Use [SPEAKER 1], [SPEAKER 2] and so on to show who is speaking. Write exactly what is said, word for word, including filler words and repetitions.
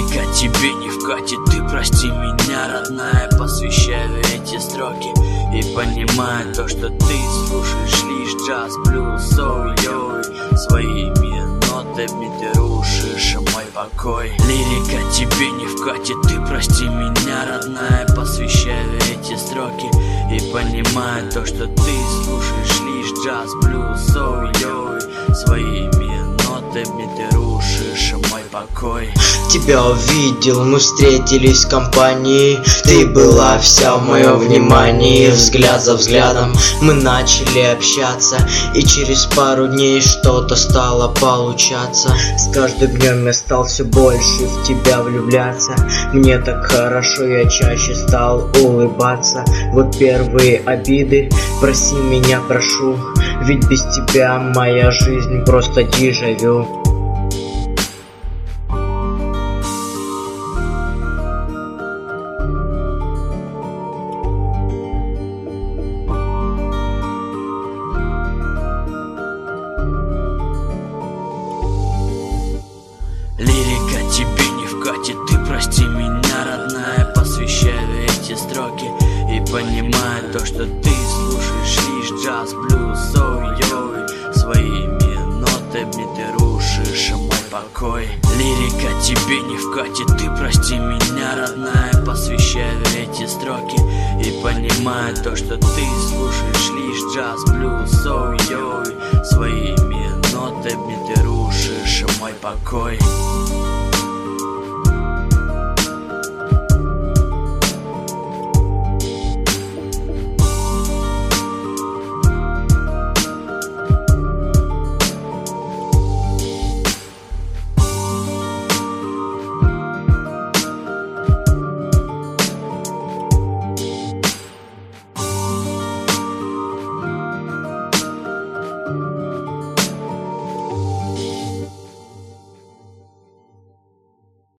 [SPEAKER 1] Лирика тебе не вкатит, ты прости меня, родная. Посвящаю эти строки и понимаю то, что ты слушаешь лишь джаз, блюз, соу-йой. Своими нотами ты рушишь мой покой. Лирика тебе не вкатит, ты прости меня, родная. Посвящаю эти строки и понимаю то, что ты слушаешь лишь джаз, блюз, соу-йой. Своими нотами ты рушишь мой покой.
[SPEAKER 2] Тебя увидел, мы встретились в компании. Ты была вся в моем внимании. Взгляд за взглядом мы начали общаться, и через пару дней что-то стало получаться. С каждым днем я стал все больше в тебя влюбляться. Мне так хорошо, я чаще стал улыбаться. Вот первые обиды, прости меня, прошу, ведь без тебя моя жизнь просто дежавю.
[SPEAKER 1] Лирика тебе не вкатит, ты прости меня, родная. Посвящаю эти строки и понимаю то, что ты слушаешь лишь джаз, блюз, соу-йой. Своими нотами ты рушишь мой покой. Лирика тебе не вкатит, ты прости меня, родная. Посвящаю эти строки и понимаю то, что ты слушаешь лишь джаз, блюз, соу-йой. Своими нотами ты рушишь мой покой.